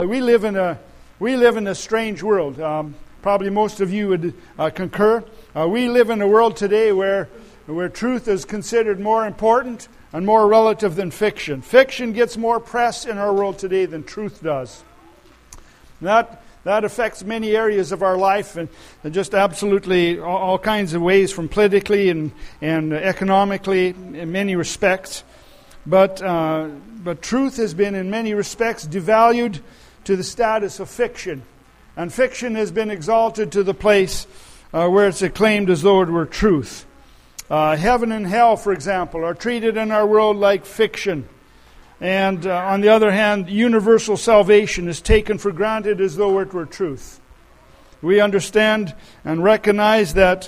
We live in a strange world. Probably most of you would concur. We live in a world today where truth is considered more important and more relative than fiction. Fiction gets more press in our world today than truth does. That affects many areas of our life and just absolutely all kinds of ways, from politically and economically in many respects. But truth has been in many respects devalued to the status of fiction. And fiction has been exalted to the place where it's acclaimed as though it were truth. Heaven and hell, for example, are treated in our world like fiction. And on the other hand, universal salvation is taken for granted as though it were truth. We understand and recognize that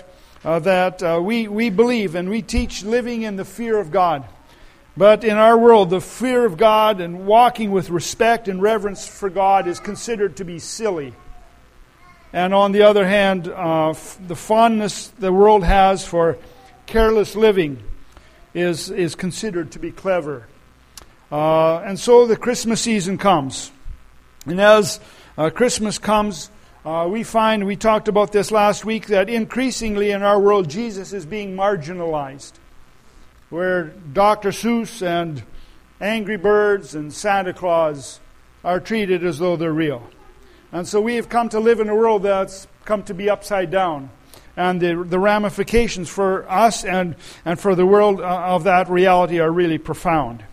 we believe and we teach living in the fear of God. But in our world, the fear of God and walking with respect and reverence for God is considered to be silly. And on the other hand, the fondness the world has for careless living is considered to be clever. And so the Christmas season comes. And as Christmas comes, we talked about this last week, that increasingly in our world, Jesus is being marginalized. Where Dr. Seuss and Angry Birds and Santa Claus are treated as though they're real. And so we have come to live in a world that's come to be upside down. And the ramifications for us and for the world of that reality are really profound.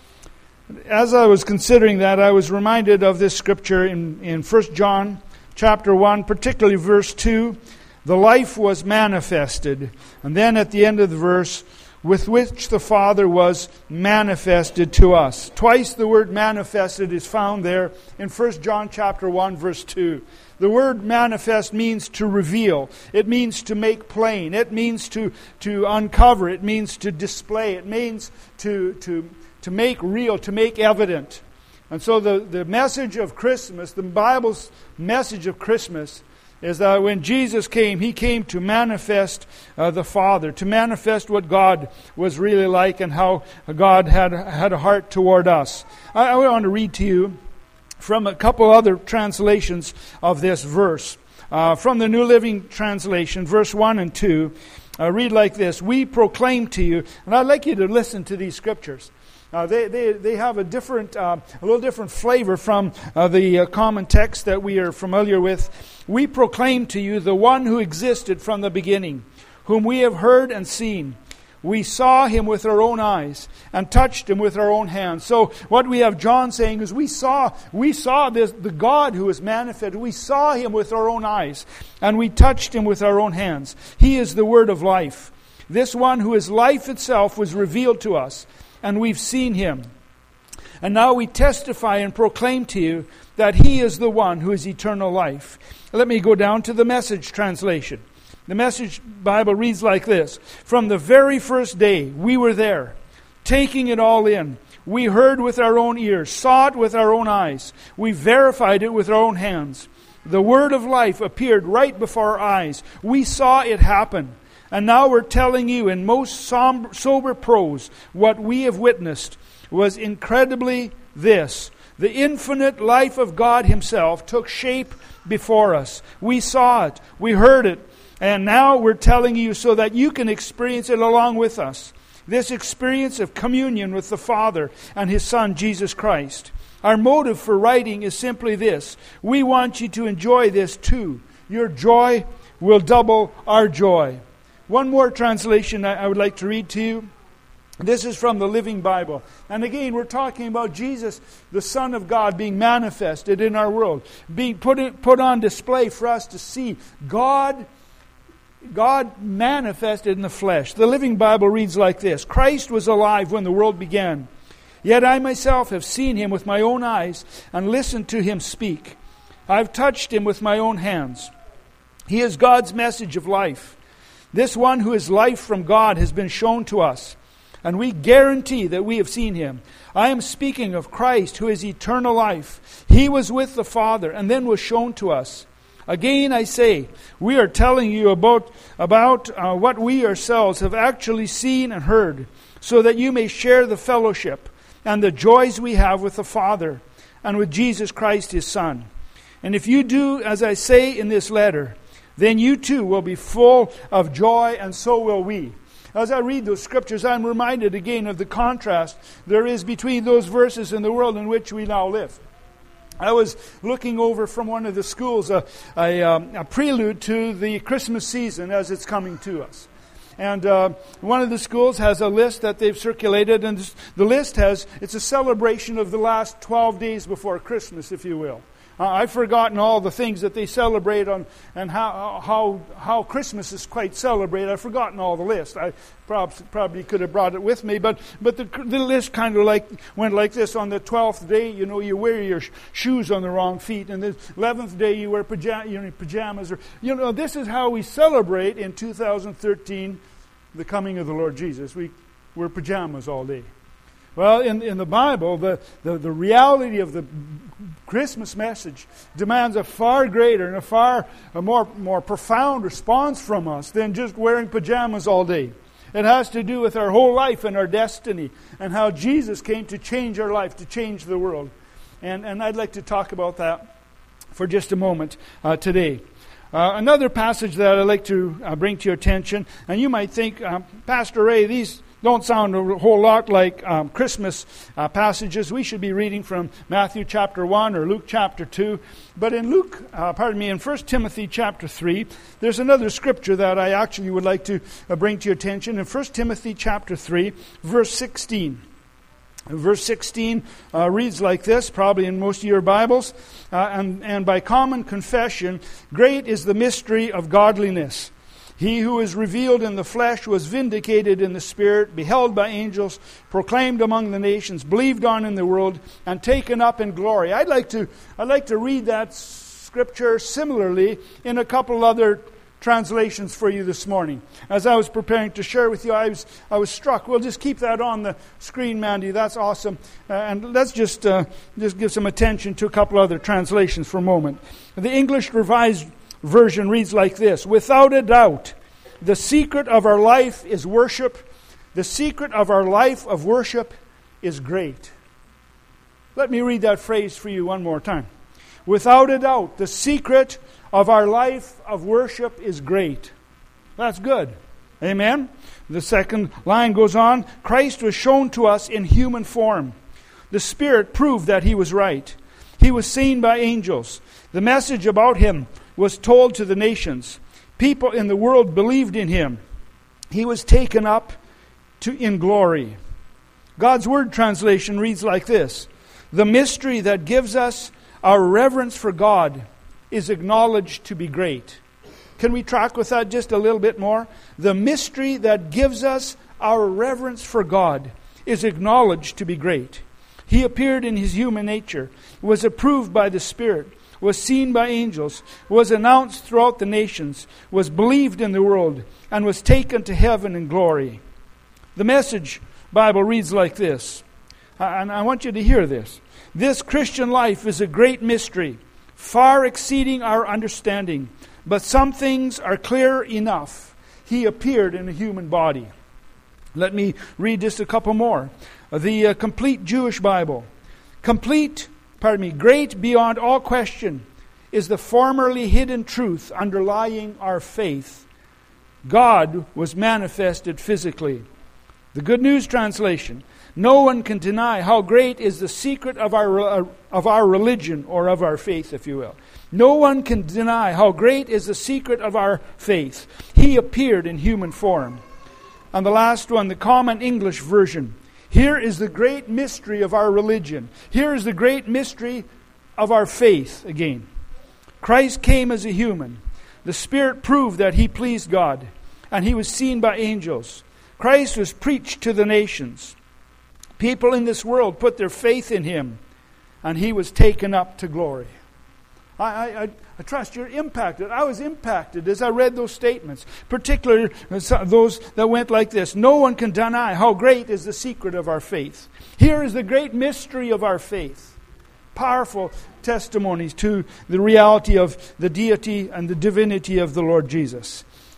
As I was considering that, I was reminded of this scripture in 1 John chapter 1, particularly verse 2. The life was manifested. And then at the end of the verse, with which the Father was manifested to us. Twice the word manifested is found there in 1 John chapter 1, verse 2. The word manifest means to reveal. It means to make plain. It means to uncover. It means to display. It means to make real, to make evident. And so the message of Christmas, the Bible's message of Christmas, is that when Jesus came, He came to manifest the Father, to manifest what God was really like and how God had a heart toward us. I want to read to you from a couple other translations of this verse. From the New Living Translation, verse 1 and 2, read like this: We proclaim to you, and I'd like you to listen to these scriptures. They have a little different flavor from the common text that we are familiar with. We proclaim to you the one who existed from the beginning, whom we have heard and seen. We saw Him with our own eyes and touched Him with our own hands. So what we have John saying is we saw the God who is manifested. We saw Him with our own eyes and we touched Him with our own hands. He is the Word of life. This one who is life itself was revealed to us, and we've seen Him. And now we testify and proclaim to you that He is the one who is eternal life. Let me go down to the Message translation. The Message Bible reads like this: From the very first day we were there, taking it all in. We heard with our own ears, saw it with our own eyes. We verified it with our own hands. The Word of life appeared right before our eyes. We saw it happen. And now we're telling you in most sober prose what we have witnessed was incredibly this: the infinite life of God Himself took shape before us. We saw it, we heard it, and now we're telling you so that you can experience it along with us. This experience of communion with the Father and His Son, Jesus Christ. Our motive for writing is simply this: we want you to enjoy this too. Your joy will double our joy. One more translation I would like to read to you. This is from the Living Bible. And again, we're talking about Jesus, the Son of God, being manifested in our world, being put on display for us to see. God manifested in the flesh. The Living Bible reads like this: Christ was alive when the world began. Yet I myself have seen Him with my own eyes and listened to Him speak. I've touched Him with my own hands. He is God's message of life. This one who is life from God has been shown to us, and we guarantee that we have seen Him. I am speaking of Christ, who is eternal life. He was with the Father and then was shown to us. Again, I say, we are telling you about what we ourselves have actually seen and heard, so that you may share the fellowship and the joys we have with the Father. and with Jesus Christ His Son. And if you do as I say in this letter, then you too will be full of joy, and so will we. As I read those scriptures, I'm reminded again of the contrast there is between those verses and the world in which we now live. I was looking over from one of the schools a prelude to the Christmas season as it's coming to us. And one of the schools has a list that they've circulated, and the list it's a celebration of the last 12 days before Christmas, if you will. I've forgotten all the things that they celebrate on, and how Christmas is quite celebrated. I've forgotten all the list. I probably could have brought it with me, but the list kind of went like this. On the 12th day, you wear your shoes on the wrong feet, and the 11th day you wear pajamas. Or this is how we celebrate in 2013 the coming of the Lord Jesus. We wear pajamas all day. Well, in the Bible, the reality of the Christmas message demands a far greater and a more profound response from us than just wearing pajamas all day. It has to do with our whole life and our destiny, and how Jesus came to change our life, to change the world. And I'd like to talk about that for just a moment today. Another passage that I'd like to bring to your attention, and you might think, Pastor Ray, these don't sound a whole lot like Christmas passages. We should be reading from Matthew chapter 1 or Luke chapter 2. But in in 1 Timothy chapter 3, there's another scripture that I actually would like to bring to your attention. In 1 Timothy chapter 3, verse 16. Verse 16 reads like this, probably in most of your Bibles. And by common confession, great is the mystery of godliness. He who is revealed in the flesh was vindicated in the Spirit, beheld by angels, proclaimed among the nations, believed on in the world, and taken up in glory. I'd like to read that scripture similarly in a couple other translations for you this morning. As I was preparing to share with you, I was struck. We'll just keep that on the screen, Mandy. That's awesome. And let's just give some attention to a couple other translations for a moment. The English Revised Version reads like this: without a doubt, the secret of our life is worship. The secret of our life of worship is great. Let me read that phrase for you one more time. Without a doubt, the secret of our life of worship is great. That's good. Amen? The second line goes on. Christ was shown to us in human form. The Spirit proved that He was right. He was seen by angels. The message about Him was told to the nations. People in the world believed in Him. He was taken up in glory. God's Word translation reads like this: the mystery that gives us our reverence for God is acknowledged to be great. Can we track with that just a little bit more? The mystery that gives us our reverence for God is acknowledged to be great. He appeared in His human nature, was approved by the Spirit, was seen by angels, was announced throughout the nations, was believed in the world, and was taken to heaven in glory. The Message Bible reads like this, and I want you to hear this. This Christian life is a great mystery, far exceeding our understanding, but some things are clear enough. He appeared in a human body. Let me read just a couple more. The Complete Jewish Bible. Great beyond all question is the formerly hidden truth underlying our faith. God was manifested physically. The Good News Translation. No one can deny how great is the secret of our religion, or of our faith, if you will. No one can deny how great is the secret of our faith. He appeared in human form. And the last one, the Common English Version. Here is the great mystery of our religion. Here is the great mystery of our faith again. Christ came as a human. The Spirit proved that He pleased God, and He was seen by angels. Christ was preached to the nations. People in this world put their faith in Him, and He was taken up to glory. I trust you're impacted. I was impacted as I read those statements, particularly those that went like this. No one can deny how great is the secret of our faith. Here is the great mystery of our faith. Powerful testimonies to the reality of the deity and the divinity of the Lord Jesus.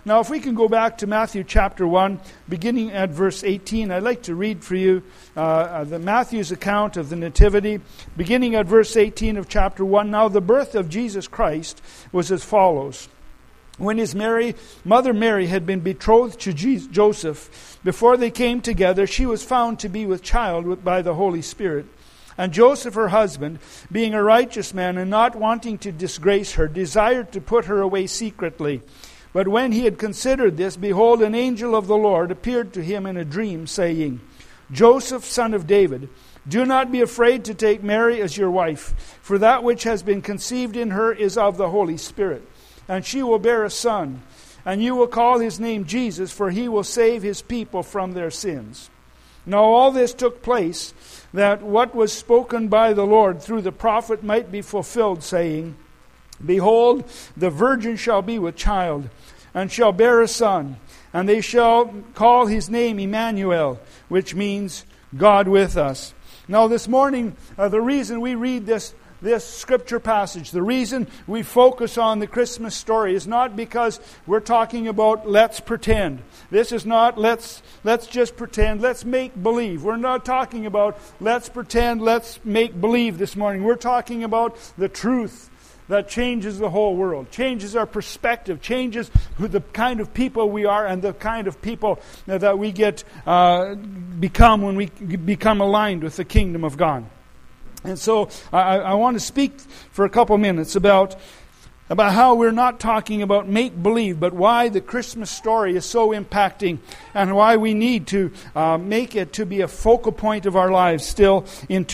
Now, if we can go back to Matthew chapter 1, beginning at verse 18, I'd like to read for you the Matthew's account of the Nativity, beginning at verse 18 of chapter 1. Now, the birth of Jesus Christ was as follows. When his mother Mary had been betrothed to Joseph, before they came together, she was found to be with child by the Holy Spirit. And Joseph, her husband, being a righteous man and not wanting to disgrace her, desired to put her away secretly. But when he had considered this, behold, an angel of the Lord appeared to him in a dream, saying, Joseph, son of David, do not be afraid to take Mary as your wife, for that which has been conceived in her is of the Holy Spirit. And she will bear a son, and you will call his name Jesus, for he will save his people from their sins. Now all this took place, that what was spoken by the Lord through the prophet might be fulfilled, saying, Behold, the virgin shall be with child, and shall bear a son, and they shall call his name Emmanuel, which means God with us. Now this morning, the reason we read this scripture passage, the reason we focus on the Christmas story is not because we're talking about let's pretend. This is not let's just pretend, let's make believe. We're not talking about let's pretend, let's make believe this morning. We're talking about the truth that changes the whole world, changes our perspective, changes the kind of people we are and the kind of people that we become when we become aligned with the kingdom of God. And so I want to speak for a couple minutes about how we're not talking about make-believe, but why the Christmas story is so impacting and why we need to make it to be a focal point of our lives still in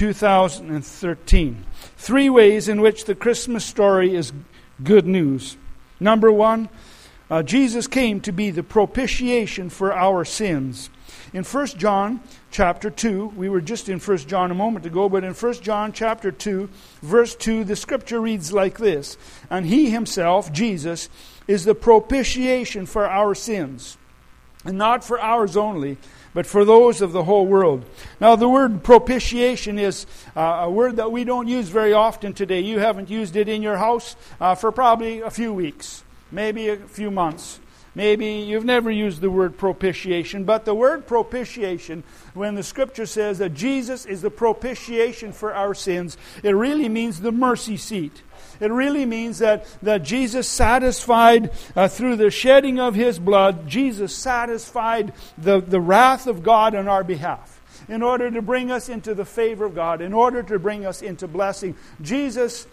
2013. 3 ways in which the Christmas story is good news. Number 1, Jesus came to be the propitiation for our sins. In 1 John chapter 2, we were just in 1 John a moment ago, but in 1 John chapter 2, verse 2, the scripture reads like this, And he himself, Jesus, is the propitiation for our sins, and not for ours only, but for those of the whole world. Now, the word propitiation is a word that we don't use very often today. You haven't used it in your house for probably a few weeks, maybe a few months. Maybe you've never used the word propitiation, but the word propitiation, when the scripture says that Jesus is the propitiation for our sins, it really means the mercy seat. It really means that Jesus satisfied, through the shedding of his blood, Jesus satisfied the wrath of God on our behalf in order to bring us into the favor of God, in order to bring us into blessing. Jesus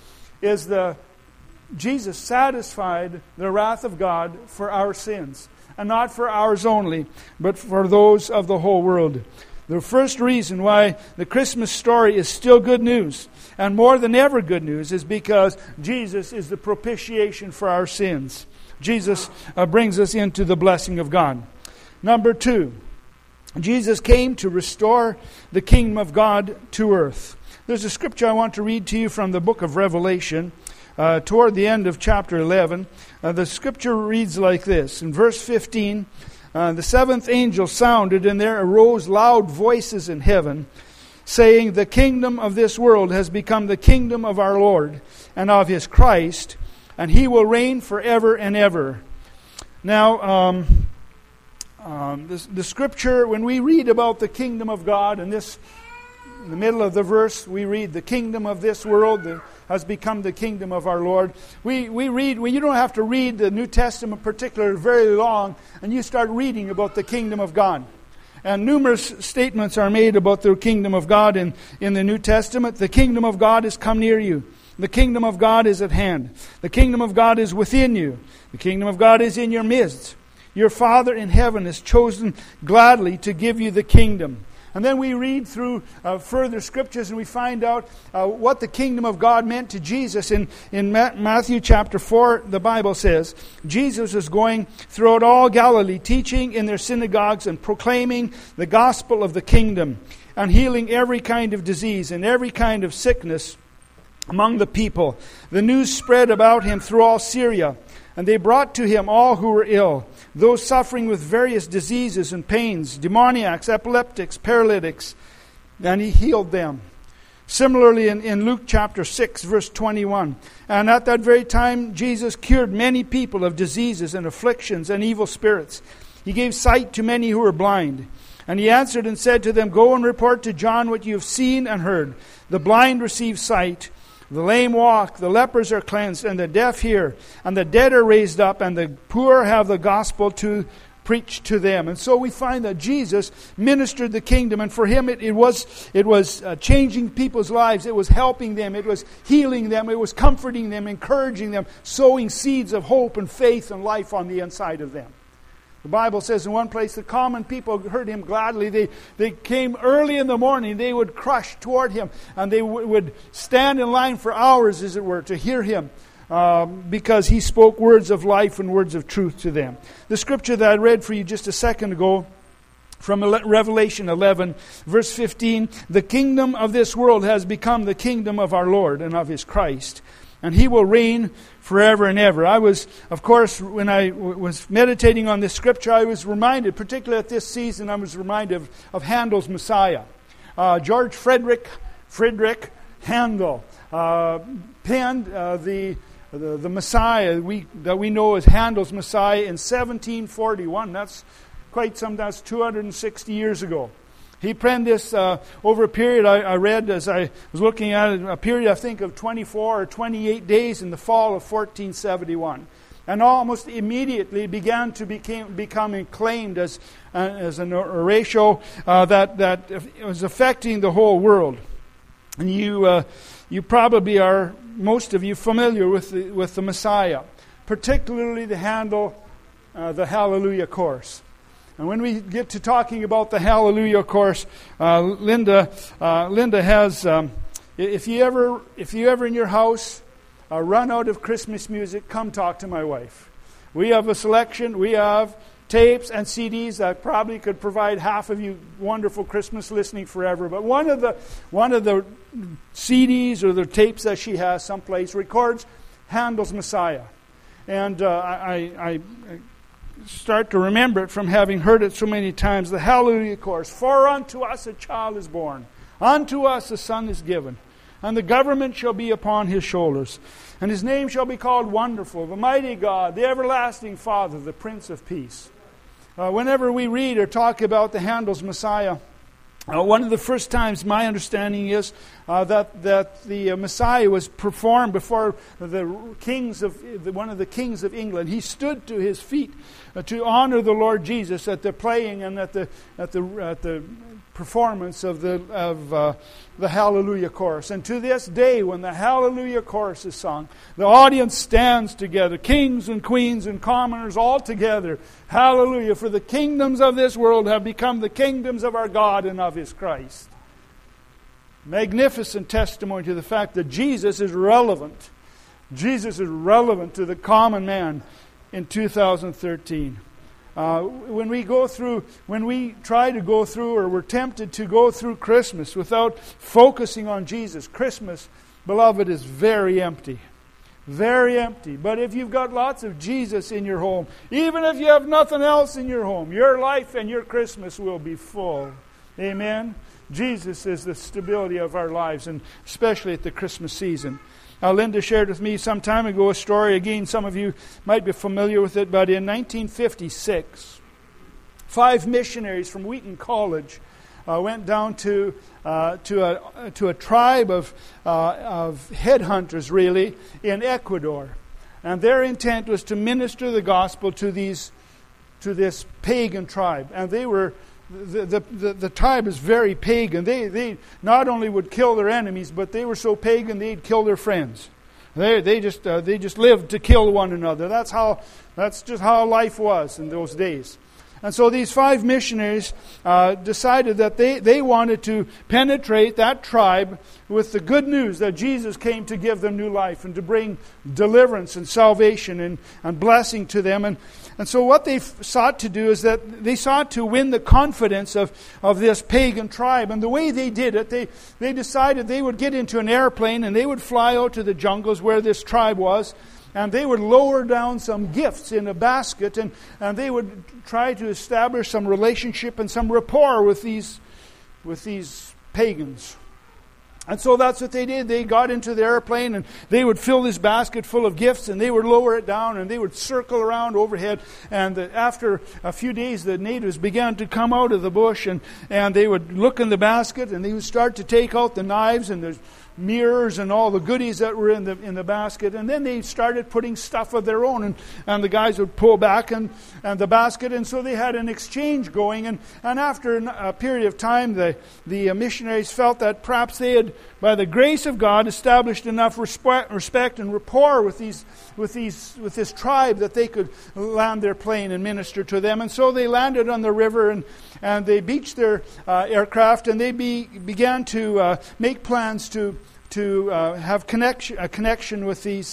satisfied the wrath of God for our sins, and not for ours only, but for those of the whole world. The first reason why the Christmas story is still good news, and more than ever good news, is because Jesus is the propitiation for our sins. Jesus brings us into the blessing of God. Number 2, Jesus came to restore the kingdom of God to earth. There's a scripture I want to read to you from the book of Revelation. Toward the end of chapter 11, the scripture reads like this. In verse 15, the seventh angel sounded, and there arose loud voices in heaven, saying, The kingdom of this world has become the kingdom of our Lord and of his Christ, and he will reign forever and ever. Now, the scripture, when we read about the kingdom of God, and this, in the middle of the verse, we read, The kingdom of this world has become the kingdom of our Lord. We read, you don't have to read the New Testament particularly very long, and you start reading about the kingdom of God. And numerous statements are made about the kingdom of God in the New Testament. The kingdom of God has come near you. The kingdom of God is at hand. The kingdom of God is within you. The kingdom of God is in your midst. Your Father in heaven has chosen gladly to give you the kingdom. And then we read through further scriptures and we find out what the kingdom of God meant to Jesus. In Matthew chapter 4, the Bible says, Jesus was going throughout all Galilee, teaching in their synagogues and proclaiming the gospel of the kingdom and healing every kind of disease and every kind of sickness among the people. The news spread about him through all Syria, and they brought to him all who were ill, those suffering with various diseases and pains, demoniacs, epileptics, paralytics, and he healed them. Similarly, in Luke chapter 6, verse 21, and at that very time Jesus cured many people of diseases and afflictions and evil spirits. He gave sight to many who were blind. And he answered and said to them, Go and report to John what you have seen and heard. The blind receive sight, the lame walk, the lepers are cleansed, and the deaf hear, and the dead are raised up, and the poor have the gospel to preach to them. And so we find that Jesus ministered the kingdom, and for him it was changing people's lives. It was helping them. It was healing them. It was comforting them, encouraging them, sowing seeds of hope and faith and life on the inside of them. The Bible says in one place, the common people heard him gladly. They came early in the morning. They would crush toward him, and they would stand in line for hours, as it were, to hear him. Because he spoke words of life and words of truth to them. The scripture that I read for you just a second ago from Revelation 11, verse 15, the kingdom of this world has become the kingdom of our Lord and of his Christ, and he will reign forever and ever. I was, of course, when I was meditating on this scripture, I was reminded, particularly at this season, I was reminded of Handel's Messiah. George Friedrich Handel penned the Messiah that we know as Handel's Messiah in 1741. That's 260 years ago. He penned this over a period, I read as I was looking at it, a period I think of 24 or 28 days in the fall of 1471. And almost immediately began to become acclaimed as an oratio that was affecting the whole world. And you probably are, most of you, familiar with the Messiah, particularly the Handel, the Hallelujah Chorus. And when we get to talking about the Hallelujah Chorus, Linda has, if you ever in your house run out of Christmas music, come talk to my wife. We have a selection. We have tapes and CDs that probably could provide half of you wonderful Christmas listening forever. But one of the CDs or the tapes that she has someplace records Handel's Messiah. And I start to remember it from having heard it so many times. The Hallelujah Chorus. For unto us a child is born, unto us a son is given, and the government shall be upon his shoulders. And his name shall be called Wonderful, the Mighty God, the Everlasting Father, the Prince of Peace. Whenever we read or talk about the Handel's Messiah, one of the first times, my understanding is that the Messiah was performed before the kings of one of the kings of England. He stood to his feet to honor the Lord Jesus at the playing and at the performance of the Hallelujah Chorus. And to this day, when the Hallelujah Chorus is sung, the audience stands together, kings and queens and commoners all together. Hallelujah! For the kingdoms of this world have become the kingdoms of our God and of his Christ. Magnificent testimony to the fact that Jesus is relevant. Jesus is relevant to the common man in 2013. When we try to go through, or we're tempted to go through Christmas without focusing on Jesus, Christmas, beloved, is very empty. Very empty. But if you've got lots of Jesus in your home, even if you have nothing else in your home, your life and your Christmas will be full. Amen? Jesus is the stability of our lives, and especially at the Christmas season. Linda shared with me some time ago a story. Again, some of you might be familiar with it, but in 1956, 5 missionaries from Wheaton College went down to a tribe of headhunters, really, in Ecuador, and their intent was to minister the gospel to this pagan tribe, and they were. The tribe is very pagan. They not only would kill their enemies, but they were so pagan they'd kill their friends. They just lived to kill one another. That's just how life was in those days. And so these 5 missionaries decided that they wanted to penetrate that tribe with the good news that Jesus came to give them new life and to bring deliverance and salvation and blessing to them. And so what they sought to do is that they sought to win the confidence of this pagan tribe. And the way they did it, they decided they would get into an airplane and they would fly out to the jungles where this tribe was. And they would lower down some gifts in a basket, and they would try to establish some relationship and some rapport with these pagans. And so that's what they did. They got into the airplane and they would fill this basket full of gifts and they would lower it down and they would circle around overhead. And after a few days, the natives began to come out of the bush and they would look in the basket and they would start to take out the knives and the mirrors and all the goodies that were in the basket. And then they started putting stuff of their own. And the guys would pull back and the basket. And so they had an exchange going. And after a period of time, the missionaries felt that perhaps they had, by the grace of God, established enough respect and rapport with this tribe that they could land their plane and minister to them. And so they landed on the river and they beached their aircraft and they began to make plans to have a connection with this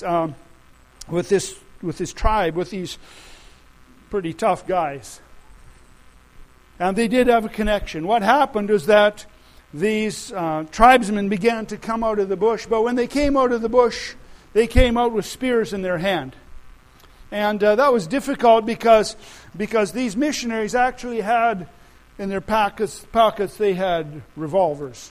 tribe, with these pretty tough guys. And they did have a connection. What happened is that these tribesmen began to come out of the bush, but when they came out of the bush, they came out with spears in their hand. And that was difficult because these missionaries actually had in their pockets they had revolvers.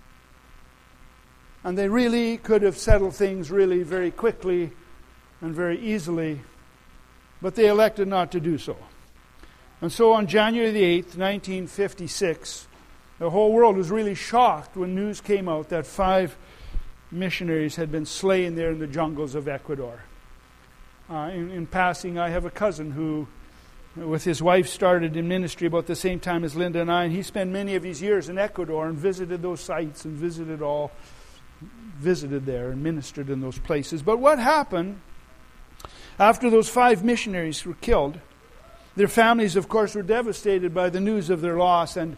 And they really could have settled things really very quickly and very easily, but they elected not to do so. And so on January the 8th, 1956, the whole world was really shocked when news came out that 5 missionaries had been slain there in the jungles of Ecuador. In passing, I have a cousin who, with his wife, started in ministry about the same time as Linda and I, and he spent many of his years in Ecuador and visited those sites and visited there and ministered in those places. But what happened after those 5 missionaries were killed? Their families, of course, were devastated by the news of their loss, and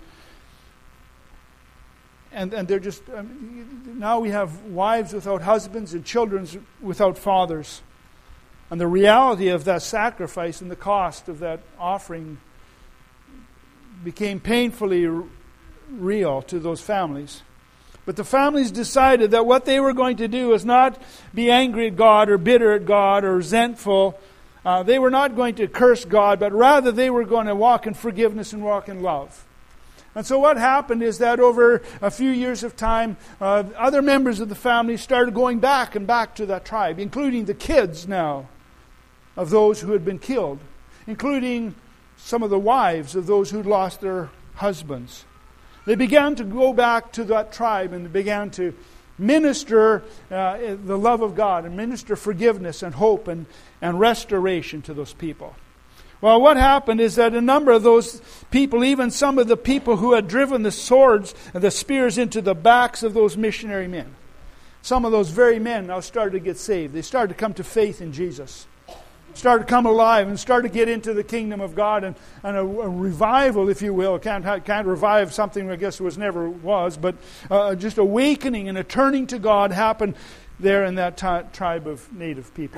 they're just now we have wives without husbands and children without fathers. And the reality of that sacrifice and the cost of that offering became painfully real to those families. But the families decided that what they were going to do is not be angry at God or bitter at God or resentful. They were not going to curse God, but rather they were going to walk in forgiveness and walk in love. And so what happened is that over a few years of time, other members of the family started going back to that tribe, including the kids now of those who had been killed, including some of the wives of those who'd lost their husbands. They began to go back to that tribe and began to minister the love of God and minister forgiveness and hope and restoration to those people. Well, what happened is that a number of those people, even some of the people who had driven the swords and the spears into the backs of those missionary men, some of those very men now started to get saved. They started to come to faith in Jesus. Started to come alive and started to get into the kingdom of God and a revival, if you will. Can't revive something I guess never was, but just awakening and a turning to God happened there in that tribe of native people.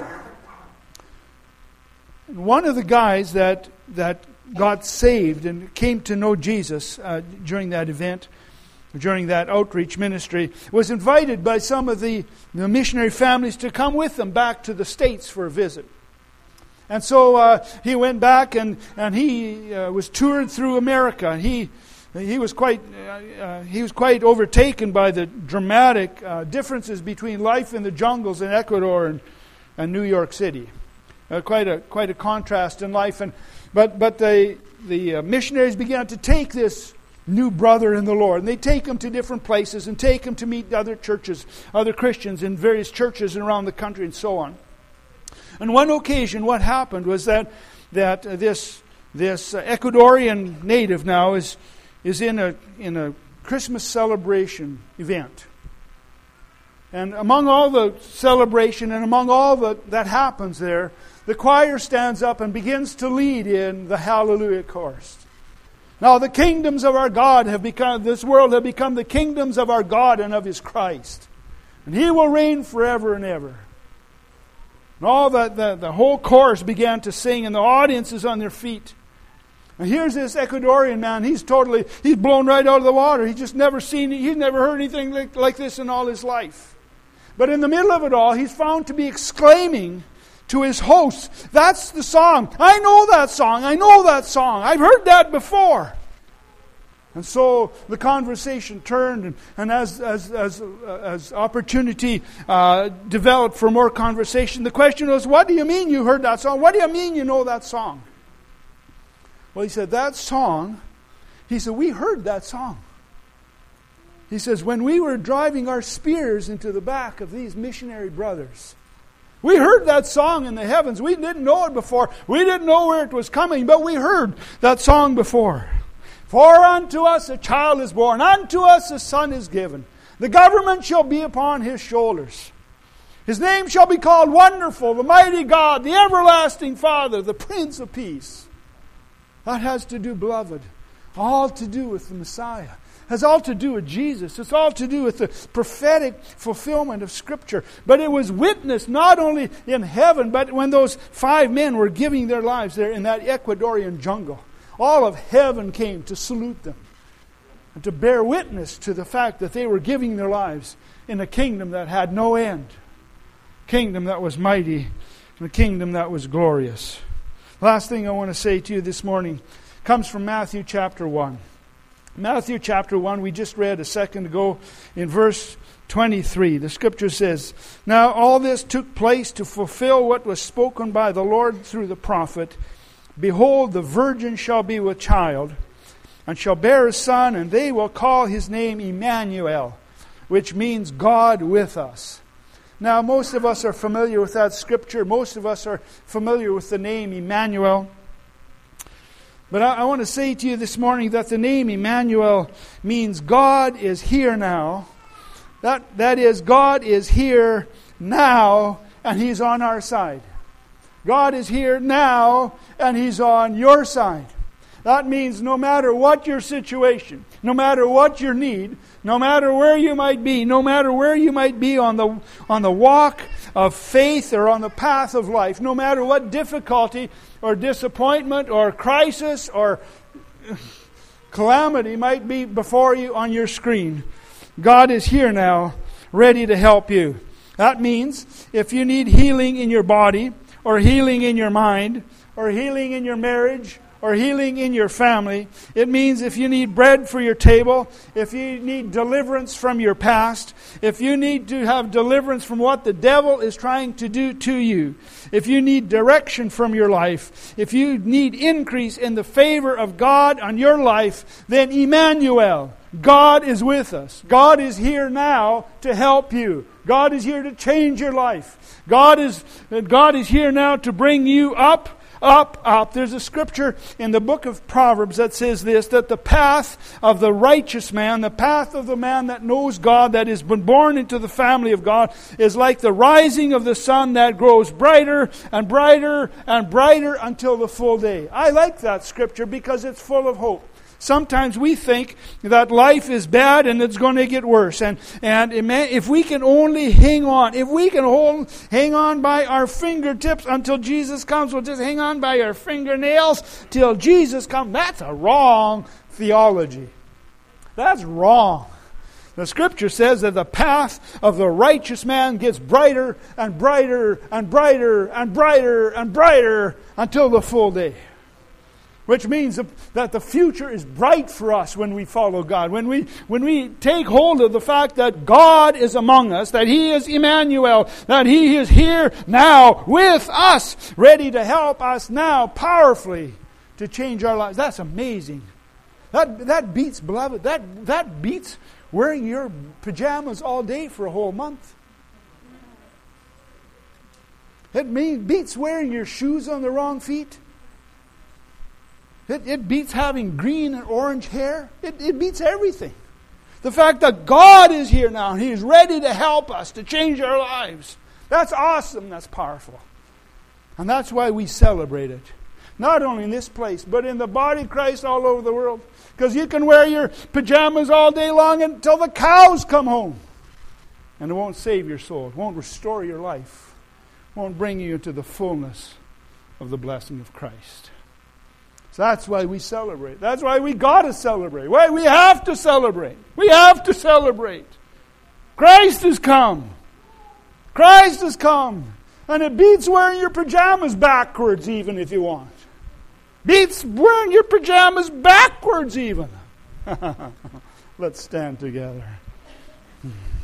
And one of the guys that got saved and came to know Jesus during that event, during that outreach ministry, was invited by some of the missionary families to come with them back to the States for a visit. And so he went back and he was toured through America. He was quite overtaken by the dramatic differences between life in the jungles in Ecuador and New York City. Quite a contrast in life. But the missionaries began to take this new brother in the Lord, and they take him to different places and take him to meet other churches, other Christians in various churches around the country and so on. On one occasion, what happened was that this Ecuadorian native now is in a Christmas celebration event, and among all the celebration and among all that happens there, the choir stands up and begins to lead in the Hallelujah chorus. Now the kingdoms of our God this world have become the kingdoms of our God and of His Christ, and He will reign forever and ever. And all the whole chorus began to sing, and the audience is on their feet. And here's this Ecuadorian man. He's blown right out of the water. He's never heard anything like this in all his life. But in the middle of it all, he's found to be exclaiming to his host, "That's the song. I know that song. I know that song. I've heard that before." And so the conversation turned, and as opportunity developed for more conversation, the question was, what do you mean you heard that song? What do you mean you know that song? Well, he said, that song, he said, we heard that song. He says, when we were driving our spears into the back of these missionary brothers, we heard that song in the heavens. We didn't know it before. We didn't know where it was coming, but we heard that song before. For unto us a child is born, unto us a son is given. The government shall be upon his shoulders. His name shall be called Wonderful, the Mighty God, the Everlasting Father, the Prince of Peace. That has to do, beloved, all to do with the Messiah. Has all to do with Jesus. It's all to do with the prophetic fulfillment of Scripture. But it was witnessed not only in heaven, but when those 5 men were giving their lives there in that Ecuadorian jungle. All of heaven came to salute them and to bear witness to the fact that they were giving their lives in a kingdom that had no end. A kingdom that was mighty and a kingdom that was glorious. Last thing I want to say to you this morning comes from Matthew chapter 1. Matthew chapter 1, we just read a second ago in verse 23. The Scripture says, now all this took place to fulfill what was spoken by the Lord through the prophet. Behold, the virgin shall be with child, and shall bear a son, and they will call his name Emmanuel, which means God with us. Now, most of us are familiar with that Scripture. Most of us are familiar with the name Emmanuel. But I want to say to you this morning that the name Emmanuel means God is here now. That is, God is here now, and He's on our side. God is here now, and He's on your side. That means no matter what your situation, no matter what your need, no matter where you might be, no matter where you might be on the walk of faith or on the path of life, no matter what difficulty or disappointment or crisis or calamity might be before you on your screen, God is here now, ready to help you. That means if you need healing in your body, or healing in your mind, or healing in your marriage, or healing in your family. It means if you need bread for your table, if you need deliverance from your past, if you need to have deliverance from what the devil is trying to do to you, if you need direction from your life, if you need increase in the favor of God on your life, then Emmanuel, God is with us. God is here now to help you. God is here to change your life. God is here now to bring you up. There's a scripture in the book of Proverbs that says this, that the path of the righteous man, the path of the man that knows God, that has been born into the family of God, is like the rising of the sun that grows brighter and brighter and brighter until the full day. I like that scripture because it's full of hope. Sometimes we think that life is bad and it's going to get worse. And if we can only hang on, if we can hang on by our fingertips until Jesus comes, we'll just hang on by our fingernails till Jesus comes. That's a wrong theology. That's wrong. The Scripture says that the path of the righteous man gets brighter and brighter and brighter and brighter and brighter until the full day. Which means that the future is bright for us when we follow God. When we take hold of the fact that God is among us, that He is Emmanuel, that He is here now with us, ready to help us now powerfully to change our lives. That's amazing. That beats, beloved, that beats wearing your pajamas all day for a whole month. It beats wearing your shoes on the wrong feet. It beats having green and orange hair. It beats everything. The fact that God is here now and He is ready to help us to change our lives. That's awesome. That's powerful. And that's why we celebrate it. Not only in this place, but in the body of Christ all over the world. Because you can wear your pajamas all day long until the cows come home. And it won't save your soul. It won't restore your life. It won't bring you into the fullness of the blessing of Christ. So that's why we celebrate. That's why we got to celebrate. Why we have to celebrate. We have to celebrate. Christ has come. Christ has come. And it beats wearing your pajamas backwards even if you want. Beats wearing your pajamas backwards even. Let's stand together.